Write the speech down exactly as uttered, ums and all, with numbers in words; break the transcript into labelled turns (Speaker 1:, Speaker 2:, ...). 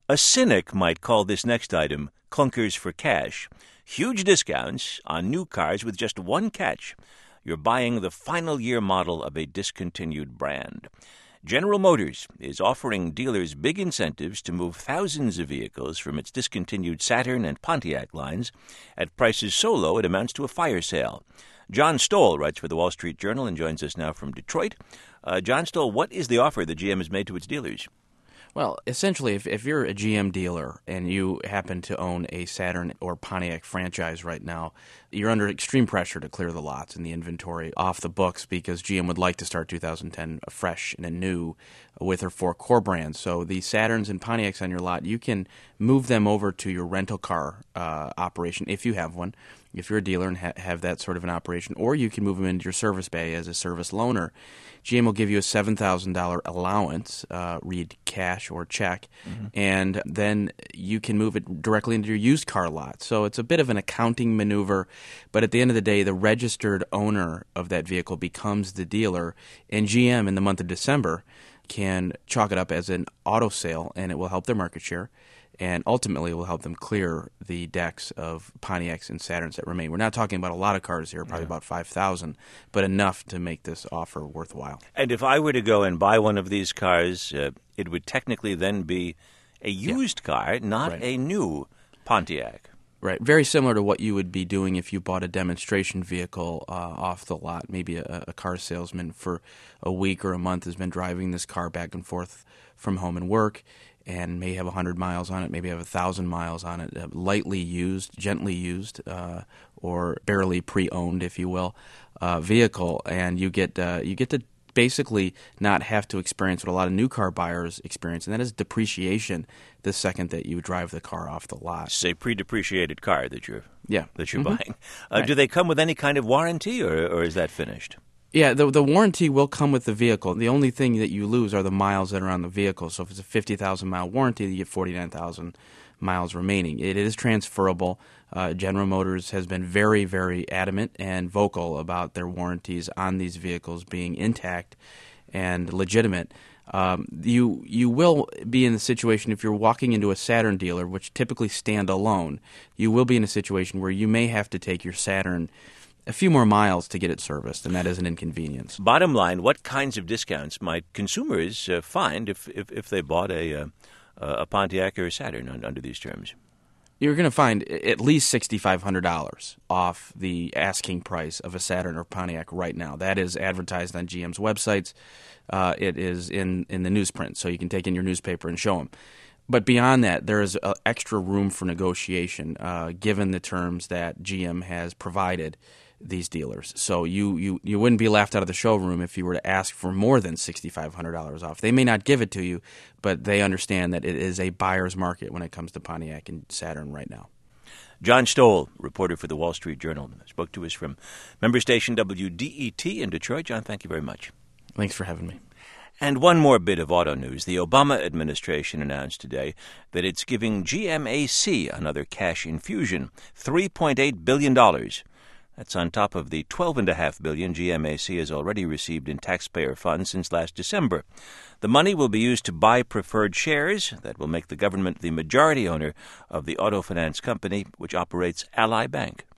Speaker 1: A cynic might call this next item clunkers for cash. Huge discounts on new cars with just one catch. You're buying the final year model of a discontinued brand. General Motors is offering dealers big incentives to move thousands of vehicles from its discontinued Saturn and Pontiac lines at prices so low it amounts to a fire sale. John Stoll writes for the Wall Street Journal and joins us now from Detroit. Uh, John Stoll, what is the offer that G M has made to its dealers?
Speaker 2: Well, essentially, if, if you're a G M dealer and you happen to own a Saturn or Pontiac franchise right now, you're under extreme pressure to clear the lots and the inventory off the books because G M would like to start two thousand ten fresh and anew with their four core brands. So the Saturns and Pontiacs on your lot, you can move them over to your rental car uh, operation if you have one, if you're a dealer and ha- have that sort of an operation, or you can move them into your service bay as a service loaner. G M will give you a seven thousand dollars allowance, uh, read cash or check, mm-hmm. and then you can move it directly into your used car lot. So it's a bit of an accounting maneuver, but at the end of the day, the registered owner of that vehicle becomes the dealer, and G M in the month of December can chalk it up as an auto sale, and it will help their market share. And ultimately, it will help them clear the decks of Pontiacs and Saturns that remain. We're not talking about a lot of cars here, probably yeah. about five thousand, but enough to make this offer worthwhile.
Speaker 1: And if I were to go and buy one of these cars, uh, it would technically then be a used yeah. car, not right. a new Pontiac.
Speaker 2: Right. Very similar to what you would be doing if you bought a demonstration vehicle uh, off the lot. Maybe a, a car salesman for a week or a month has been driving this car back and forth from home and work, and may have one hundred miles on it, maybe have one thousand miles on it, uh, lightly used, gently used, uh, or barely pre-owned, if you will, uh, vehicle, and you get uh, you get to basically not have to experience what a lot of new car buyers experience, and that is depreciation the second that you drive the car off the lot.
Speaker 1: It's a pre-depreciated car that you're
Speaker 2: yeah.
Speaker 1: that you're
Speaker 2: mm-hmm.
Speaker 1: buying. Uh,
Speaker 2: right.
Speaker 1: Do they come with any kind of warranty, or, or is that finished?
Speaker 2: Yeah, the the warranty will come with the vehicle. The only thing that you lose are the miles that are on the vehicle. So if it's a fifty thousand mile warranty, you get forty-nine thousand miles remaining. It is transferable. Uh, General Motors has been very, very adamant and vocal about their warranties on these vehicles being intact and legitimate. Um, you you will be in the situation if you're walking into a Saturn dealer, which typically stand alone, you will be in a situation where you may have to take your Saturn a few more miles to get it serviced, and that is an inconvenience.
Speaker 1: Bottom line, what kinds of discounts might consumers uh, find if, if, if they bought a uh, a Pontiac or a Saturn under these terms?
Speaker 2: You're going to find at least six thousand five hundred dollars off the asking price of a Saturn or Pontiac right now. That is advertised on G M's websites. Uh, it is in, in the newsprint, so you can take in your newspaper and show them. But beyond that, there is uh, extra room for negotiation uh, given the terms that G M has provided these dealers. So you, you, you wouldn't be laughed out of the showroom if you were to ask for more than six thousand five hundred dollars off. They may not give it to you, but they understand that it is a buyer's market when it comes to Pontiac and Saturn right now.
Speaker 1: John Stoll, reporter for the Wall Street Journal, spoke to us from member station W D E T in Detroit. John, thank you very much.
Speaker 2: Thanks for having me.
Speaker 1: And one more bit of auto news. The Obama administration announced today that it's giving G M A C another cash infusion, three point eight billion dollars. That's on top of the twelve point five billion dollars G M A C has already received in taxpayer funds since last December. The money will be used to buy preferred shares that will make the government the majority owner of the auto finance company, which operates Ally Bank.